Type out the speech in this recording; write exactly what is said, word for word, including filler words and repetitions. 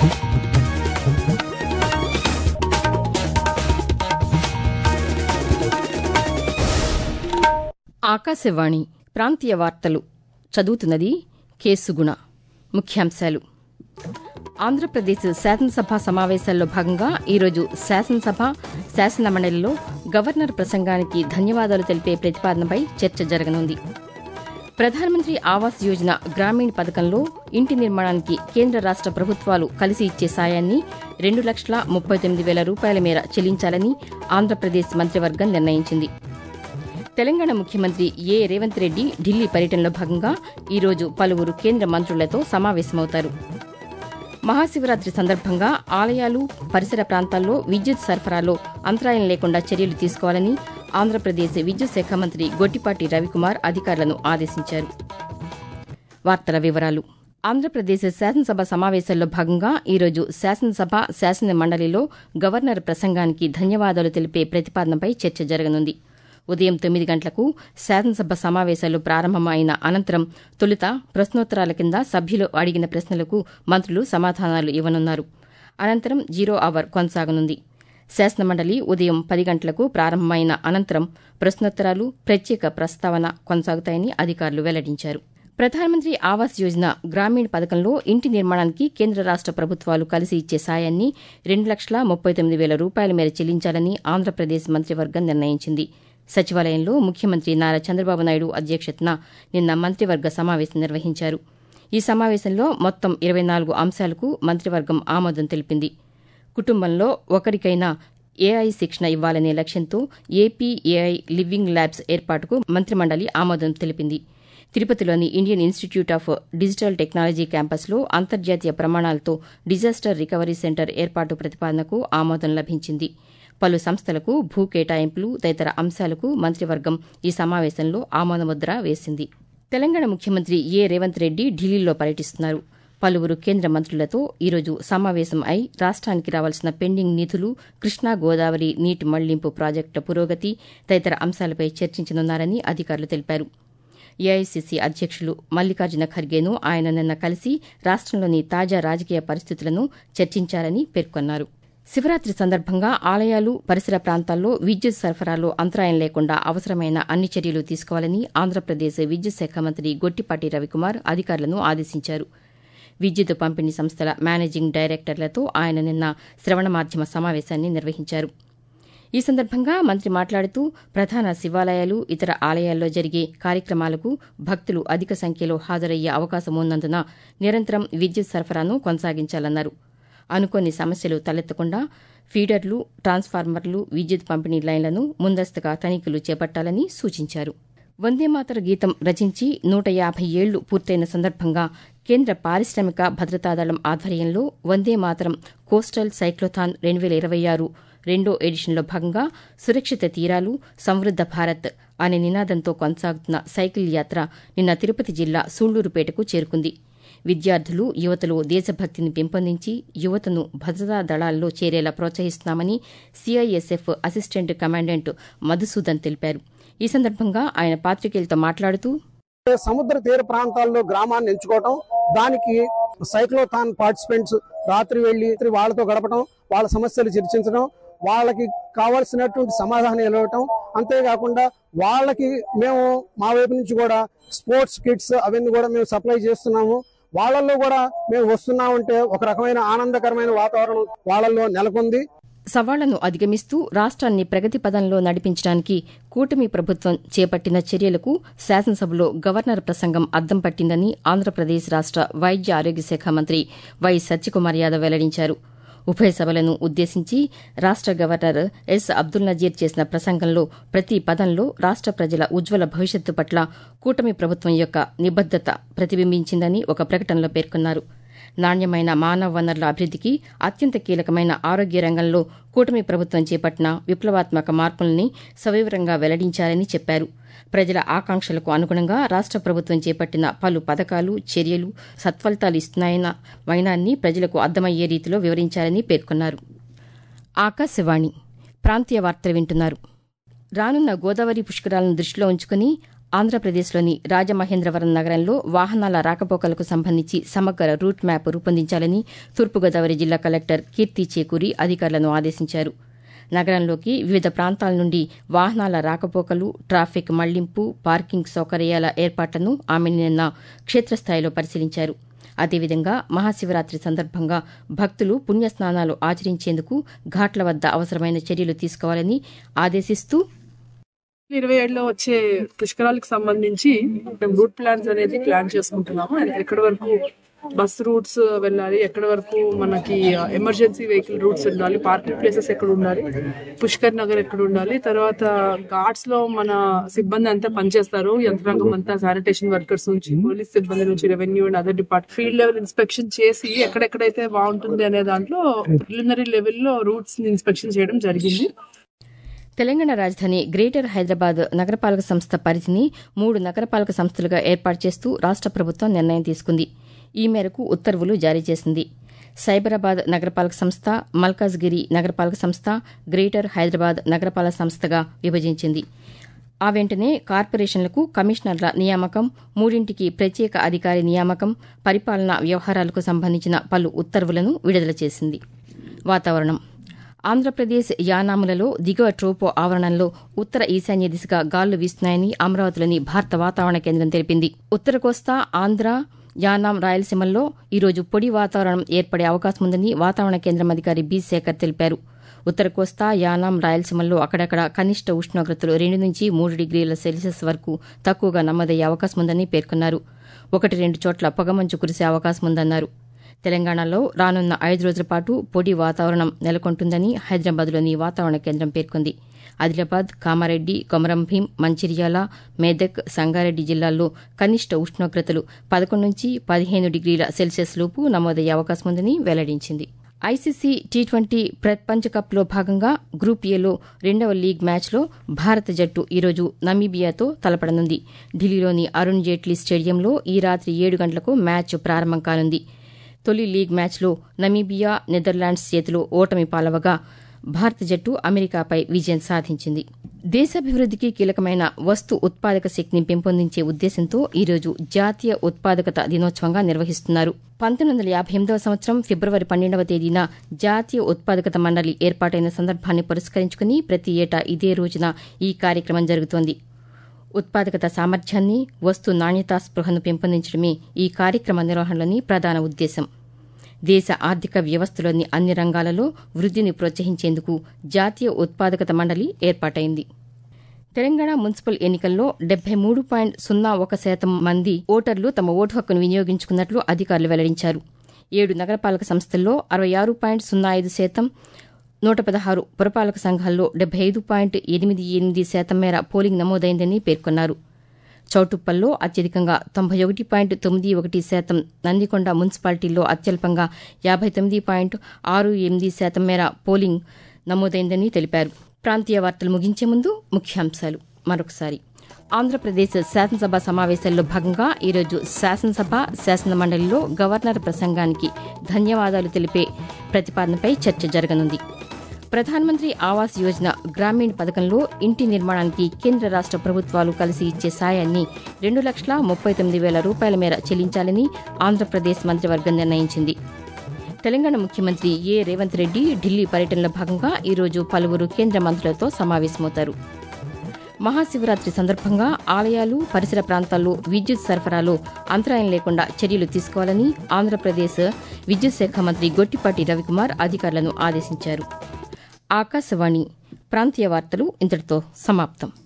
ఆకాశవాణి ప్రాంతీయ వార్తలు చదువుతున్నది కేసుగుణ. ముఖ్యాంశాలు. ఆంధ్రప్రదేశ్ శాసనసభ సమావేశాల్లో భాగంగా ఈరోజు శాసనసభ శాసన మండలిలో గవర్నర్ ప్రసంగానికి ధన్యవాదాలు తెలిపే ప్రతిపాదనపై చర్చ జరగనుంది. ప్రధానమంత్రి ఆవాస్ యోజన గ్రామీణ పథకంలో ఇంటి నిర్మాణానికి కేంద్ర రాష్ట ప్రభుత్వాలు కలిసి ఇచ్చే సాయాన్ని రెండు లక్షల ముప్పై తొమ్మిది వేల రూపాయల మేర చెల్లించాలని ఆంధ్రప్రదేశ్ మంత్రివర్గం నిర్ణయించింది. తెలంగాణ ముఖ్యమంత్రి ఏ రేవంత్ రెడ్డి ఢిల్లీ పర్యటనలో భాగంగా ఈరోజు పలువురు కేంద్ర మంత్రులతో సమావేశమవుతారు. మహాశివరాత్రి సందర్భంగా ఆలయాలు, పరిసర ప్రాంతాల్లో విద్యుత్ సరఫరాలో అంతరాయం లేకుండా చర్యలు తీసుకోవాలని ఆంధ్రప్రదేశ్ విద్యుత్ శాఖ మంత్రి గొట్టిపాటి రవికుమార్ అధికారులను ఆదేశించారు. వార్తల వివరాలు. ఆంధ్రప్రదేశ్ శాసనసభ సమావేశాల్లో భాగంగా ఈరోజు శాసనసభ శాసన మండలిలో గవర్నర్ ప్రసంగానికి ధన్యవాదాలు తెలిపే ప్రతిపాదనపై చర్చ జరగనుంది. ఉదయం తొమ్మిది గంటలకు శాసనసభ సమావేశాలు ప్రారంభమైన అనంతరం తొలుత ప్రశ్నోత్తరాల కింద సభ్యులు అడిగిన ప్రశ్నలకు మంత్రులు సమాధానాలు ఇవ్వనున్నారు. అనంతరం జీరో అవర్ కొనసాగనుంది. శాసనమండలి ఉదయం పది గంటలకు ప్రారంభమైన అనంతరం ప్రశ్నోత్తరాలు, ప్రత్యేక ప్రస్తావన కొనసాగుతాయని అధికారులు వెల్లడించారు. ప్రధానమంత్రి ఆవాస్ యోజన గ్రామీణ పథకంలో ఇంటి నిర్మాణానికి కేంద్ర రాష్ట ప్రభుత్వాలు కలిసి ఇచ్చే సాయాన్ని రెండు లక్షల ముప్పై తొమ్మిది వేల రూపాయల మేర చెల్లించాలని ఆంధ్రప్రదేశ్ మంత్రివర్గం నిర్ణయించింది. సచివాలయంలో ముఖ్యమంత్రి నారా చంద్రబాబు నాయుడు అధ్యక్షతన నిన్న మంత్రివర్గ సమావేశం నిర్వహించారు. ఈ సమావేశంలో మొత్తం ఇరవై నాలుగు అంశాలకు మంత్రివర్గం ఆమోదం తెలిపింది. కుటుంబంలో ఒకరికైనా ఏఐ శిక్షణ ఇవ్వాలనే లక్ష్యంతో ఏపీ ఏఐ లివింగ్ ల్యాబ్స్ ఏర్పాటుకు మంత్రిమండలి ఆమోదం తెలిపింది. తిరుపతిలోని Indian Institute of Digital Technology క్యాంపస్లో అంతర్జాతీయ ప్రమాణాలతో డిజాస్టర్ రికవరీ సెంటర్ ఏర్పాటు ప్రతిపాదనకు ఆమోదం లభించింది. పలు సంస్థలకు భూ కేటాయింపులు తదితర అంశాలకు మంత్రివర్గం ఈ సమావేశంలో ఆమోదముద్ర వేసింది. తెలంగాణ ముఖ్యమంత్రి ఏ రేవంత్ రెడ్డి ఢిల్లీలో పర్యటిస్తున్నారు. పలువురు కేంద్ర మంత్రులతో ఈరోజు సమావేశం అయి రాష్ట్రానికి రావాల్సిన పెండింగ్ నిధులు, కృష్ణా గోదావరి నీటి మళ్లింపు ప్రాజెక్టుల పురోగతి తదితర అంశాలపై చర్చించనున్నారని అధికారులు తెలిపారు. ఏఐసీసీ అధ్యక్షులు మల్లికార్జున ఖర్గేను ఆయన నిన్న కలిసి రాష్ట్రంలోని తాజా రాజకీయ పరిస్థితులను చర్చించారని పేర్కొన్నారు. శివరాత్రి సందర్భంగా ఆలయాలు, పరిసర ప్రాంతాల్లో విద్యుత్ సరఫరాలో అంతరాయం లేకుండా అవసరమైన అన్ని చర్యలు తీసుకోవాలని ఆంధ్రప్రదేశ్ విద్యుత్ శాఖ మంత్రి గొట్టిపాటి రవికుమార్ అధికారులను ఆదేశించారు. విద్యుత్ పంపిణీ సంస్థల మేనేజింగ్ డైరెక్టర్లతో ఆయన నిన్న శ్రవణ మాధ్యమ సమావేశాన్ని నిర్వహించారు. ఈ సందర్భంగా మంత్రి మాట్లాడుతూ ప్రధాన శివాలయాలు, ఇతర ఆలయాల్లో జరిగే కార్యక్రమాలకు భక్తులు అధిక సంఖ్యలో హాజరయ్యే అవకాశం ఉన్నందున నిరంతరం విద్యుత్ సరఫరాను కొనసాగించాలన్నారు. అనుకోని సమస్యలు తలెత్తకుండా ఫీడర్లు, ట్రాన్స్ఫార్మర్లు, విద్యుత్ పంపిణీ లైన్లను ముందస్తుగా తనిఖీలు చేపట్టాలని సూచించారు. వందేమాతర గీతం రచించి నూట యాభై ఏళ్లు పూర్తయిన సందర్భంగా కేంద్ర పారిశ్రామిక భద్రతా దళం ఆధ్వర్యంలో వందేమాతరం కోస్టల్ సైక్లోథాన్ రెండు వేల ఇరవై ఆరు రెండో ఎడిషన్లో భాగంగా సురక్షిత తీరాలు, సమృద్ద భారత్ అనే నినాదంతో కొనసాగుతున్న సైకిల్ యాత్ర నిన్న తిరుపతి జిల్లా సూళ్లూరుపేటకు చేరుకుంది. విద్యార్థులు, యువతలో దేశభక్తిని పెంపొందించి యువతను భద్రతా దళాల్లో చేరేలా ప్రోత్సహిస్తున్నామని సీఐఎస్ఎఫ్ అసిస్టెంట్ కమాండెంట్ మధుసూదన్ తెలిపారు. ఈ సందర్భంగా ఆయన పాతికేయులతో మాట్లాడుతూ సముద్ర తీర ప్రాంతాల్లో గ్రామాన్ని ఎంచుకోవటం, దానికి సైక్లోథాన్ పార్టిసిపెంట్స్ రాత్రి వెళ్లి వాళ్ళతో గడపడం, వాళ్ళ సమస్యలు చర్చించడం, వాళ్ళకి కావాల్సినటువంటి సమాధానం ఇవ్వటం, అంతేకాకుండా వాళ్ళకి మేము మా వైపు నుంచి కూడా స్పోర్ట్స్ కిట్స్ అవన్నీ కూడా మేము సప్లై చేస్తున్నాము. వాళ్ళల్లో కూడా మేము వస్తున్నామంటే ఒక రకమైన ఆనందకరమైన వాతావరణం వాళ్ళల్లో నెలకొంది. సవాళ్లను అధిగమిస్తూ రాష్ట్రాన్ని ప్రగతి పదంలో నడిపించడానికి కూటమి ప్రభుత్వం చేపట్టిన చర్యలకు శాసనసభలో గవర్నర్ ప్రసంగం అద్దం పట్టిందని ఆంధ్రప్రదేశ్ రాష్ట వైద్య ఆరోగ్య శాఖ మంత్రి వై సత్యకుమార్ యాదవ్ వెల్లడించారు. ఉభయ సభలను ఉద్దేశించి రాష్ట గవర్నర్ ఎస్ అబ్దుల్ నజీర్ చేసిన ప్రసంగంలో ప్రతి పదంలో రాష్ట ప్రజల ఉజ్వల భవిష్యత్తు పట్ల కూటమి ప్రభుత్వం యొక్క నిబద్దత ప్రతిబింబించిందని ఒక ప్రకటనలో పేర్కొన్నారు. నాణ్యమైన మానవ వనరుల అభివృద్దికి అత్యంత కీలకమైన ఆరోగ్య రంగంలో కూటమి ప్రభుత్వం చేపట్టిన విప్లవాత్మక మార్పుల్ని సవివరంగా వెల్లడించారని చెప్పారు. ప్రజల ఆకాంక్షలకు అనుగుణంగా రాష్ట ప్రభుత్వం చేపట్టిన పలు పథకాలు, చర్యలు సత్ఫలితాలు ఇస్తున్నాయన్న వైనాన్ని ప్రజలకు అర్థమయ్యే రీతిలో వివరించారని పేర్కొన్నారు. ఆకాశవాణి ప్రాంతీయ వార్తలు వింటున్నారు. రానున్న గోదావరి పుష్కరాలను దృష్టిలో ఉంచుకుని ఆంధ్రప్రదేశ్లోని రాజమహేంద్రవరం నగరంలో వాహనాల రాకపోకలకు సంబంధించి సమగ్ర రూట్ మ్యాప్ రూపొందించాలని తూర్పుగోదావరి జిల్లా కలెక్టర్ కీర్తి చేకూరి అధికారులను ఆదేశించారు. నగరంలోకి వివిధ ప్రాంతాల నుండి వాహనాల రాకపోకలు, ట్రాఫిక్ మళ్లింపు, పార్కింగ్ సౌకర్యాల ఏర్పాట్లను ఆమె నిన్న క్షేత్రస్థాయిలో పరిశీలించారు. అదేవిధంగా మహాశివరాత్రి సందర్భంగా భక్తులు పుణ్యస్నానాలు ఆచరించేందుకు ఘాట్ల వద్ద అవసరమైన చర్యలు తీసుకోవాలని ఆదేశిస్తూ ఇరవై ఏడులో వచ్చే పుష్కరాలకు సంబంధించి మేము రూట్ ప్లాన్స్ అనేది ప్లాన్ చేసుకుంటున్నాము. ఎక్కడి వరకు బస్ రూట్స్ వెళ్ళాలి, ఎక్కడి వరకు మనకి ఎమర్జెన్సీ వెహికల్ రూట్స్ ఉండాలి, పార్కింగ్ ప్లేసెస్ ఎక్కడ ఉండాలి, పుష్కర్ నగర్ ఎక్కడ ఉండాలి, తర్వాత ఘాట్స్ లో మన సిబ్బంది అంతా పనిచేస్తారు, యంత్రాంగం అంతా శానిటేషన్ వర్కర్స్ నుంచి పోలీస్ సిబ్బంది నుంచి revenue and other department field level inspection చేసి ఎక్కడెక్కడైతే బాగుంటుంది అనే దాంట్లో ప్రిలిమినరీ లెవెల్లో రూట్స్ ని ఇన్స్పెక్షన్ చేయడం జరిగింది. తెలంగాణ రాజధాని గ్రేటర్ హైదరాబాద్ నగరపాలక సంస్థ పరిధిని మూడు నగరపాలక సంస్థలుగా ఏర్పాటు చేస్తూ రాష్ట ప్రభుత్వం నిర్ణయం తీసుకుంది. ఈ మేరకు ఉత్తర్వులు జారీ చేసింది. సైబరాబాద్ నగరపాలక సంస్థ, మల్కాజ్గిరి నగరపాలక సంస్థ, గ్రేటర్ హైదరాబాద్ నగరపాలక సంస్థగా విభజించింది. ఆ వెంటనే కార్పొరేషన్లకు కమిషనర్ల నియామకం, మూడింటికి ప్రత్యేక అధికారి నియామకం, పరిపాలనా వ్యవహారాలకు సంబంధించిన పలు ఉత్తర్వులను విడుదల చేసింది. వాతావరణం. ఆంధ్రప్రదేశ్ యానాములలో దిగువ ట్రోపో ఆవరణంలో ఉత్తర ఈశాన్య దిశగా గాలులు వీస్తున్నాయని అమరావతిలోని భారత వాతావరణ కేంద్రం తెలిపింది. ఉత్తర కోస్తా, ఆంధ్ర, యానాం, రాయలసీమల్లో ఈరోజు పొడి వాతావరణం ఏర్పడే అవకాశం ఉందని వాతావరణ కేంద్రం అధికారి బి శేఖర్ తెలిపారు. ఉత్తర కోస్తా, యానాం, రాయలసీమల్లో అక్కడక్కడ కనిష్ట ఉష్ణోగ్రతలు రెండు నుంచి మూడు డిగ్రీల సెల్సియస్ వరకు తక్కువగా నమోదయ్యే అవకాశం ఉందని పేర్కొన్నారు. ఒకటి రెండు చోట్ల పొగమంచు కురిసే అవకాశం ఉందన్నారు. తెలంగాణలో రానున్న ఐదు రోజుల పాటు పొడి వాతావరణం నెలకొంటుందని హైదరాబాద్లోని వాతావరణ కేంద్రం పేర్కొంది. ఆదిలాబాద్, కామారెడ్డి, కొమరం భీం, మంచిర్యాల, మేదక్, సంగారెడ్డి జిల్లాల్లో కనిష్ట ఉష్ణోగ్రతలు పదకొండు నుంచి పదిహేను డిగ్రీల సెల్సియస్ లోపు నమోదయ్యే అవకాశం ఉందని వెల్లడించింది. ఐసీసీ టీ ట్వంటీ ప్రపంచ కప్లో భాగంగా గ్రూప్ ఏలో రెండవ లీగ్ మ్యాచ్లో భారత జట్టు ఈరోజు నమీబియాతో తలపడనుంది. ఢిల్లీలోని అరుణ్ జైట్లీ స్టేడియంలో ఈ రాత్రి ఏడు గంటలకు మ్యాచ్ ప్రారంభం కానుంది. తొలి లీగ్ మ్యాచ్లో నమీబియా నెదర్లాండ్స్ చేతిలో ఓటమి పాలవగా భారత జట్టు అమెరికాపై విజయం సాధించింది. దేశాభివృద్దికి కీలకమైన వస్తు ఉత్పాదక శక్తిని పెంపొందించే ఉద్దేశంతో ఈరోజు జాతీయ ఉత్పాదకత దినోత్సవంగా నిర్వహిస్తున్నారు. పంతొమ్మిది వందల యాభై ఎనిమిదవ సంవత్సరం ఫిబ్రవరి పన్నెండవ తేదీన జాతీయ ఉత్పాదకత మండలి ఏర్పాటైన సందర్భాన్ని పురస్కరించుకుని ప్రతి ఏటా ఇదే రోజున ఈ కార్యక్రమం జరుగుతోంది. ఉత్పాదకత సామర్థ్యాన్ని, వస్తు నాణ్యతా స్పృహను పెంపొందించడమే ఈ కార్యక్రమ నిర్వహణలోని ప్రధాన ఉద్దేశం. దేశ ఆర్థిక వ్యవస్థలోని అన్ని రంగాలలో వృద్దిని ప్రోత్సహించేందుకు జాతీయ ఉత్పాదకత మండలి ఏర్పాటైంది. తెలంగాణ మున్సిపల్ ఎన్నికల్లో డెబ్బై మూడు పాయింట్ సున్నా ఒక శాతం మంది ఓటర్లు తమ ఓటు హక్కును వినియోగించుకున్నట్లు అధికారులు వెల్లడించారు. ఏడు నగరపాలక సంస్థల్లో అరవై ఆరు పాయింట్ సున్నా ఐదు శాతం, నూట పదహారు పురపాలక సంఘాల్లో డెబ్బై ఐదు పాయింట్ ఎనిమిది ఎనిమిది శాతం మేర పోలింగ్ నమోదైందని పేర్కొన్నారు. చౌటుప్పల్లో అత్యధికంగా తొంభై ఒకటి పాయింట్ తొమ్మిది ఒకటి శాతం, నందికొండ మున్సిపాలిటీల్లో అత్యల్పంగా యాభై తొమ్మిది పాయింట్ ఆరు ఎనిమిది శాతం మేర పోలింగ్ నమోదైందని తెలిపారు. ప్రాంతీయ వార్తలు ముగించే ముందు ముఖ్యాంశాలు మరొకసారి. ఆంధ్రప్రదేశ్ శాసనసభ సమావేశాల్లో భాగంగా ఈరోజు శాసనసభ, శాసన మండలిలో గవర్నర్ ప్రసంగానికి ధన్యవాదాలు తెలిపే ప్రతిపాదనపై చర్చ జరగనుంది. ప్రధానమంత్రి ఆవాస్ యోజన గ్రామీణ్ పథకంలో ఇంటి నిర్మాణానికి కేంద్ర రాష్ట ప్రభుత్వాలు కలిసి ఇచ్చే సాయాన్ని రెండు లక్షల ముప్పై తొమ్మిది వేల రూపాయల మేర చెల్లించాలని ఆంధ్రప్రదేశ్ మంత్రివర్గం నిర్ణయించింది. తెలంగాణ ముఖ్యమంత్రి ఏ రేవంత్ రెడ్డి ఢిల్లీ పర్యటనలో భాగంగా ఈరోజు పలువురు కేంద్ర మంత్రులతో సమావేశమవుతారు. మహాశివరాత్రి సందర్భంగా ఆలయాలు, పరిసర ప్రాంతాల్లో విద్యుత్ సరఫరాలో అంతరాయం లేకుండా చర్యలు తీసుకోవాలని ఆంధ్రప్రదేశ్ విద్యుత్ శాఖ మంత్రి గొట్టిపాటి రవికుమార్ అధికారులను ఆదేశించారు. ఆకాశవాణి ప్రాంతీయ వార్తలు ఇంతటితో సమాప్తం.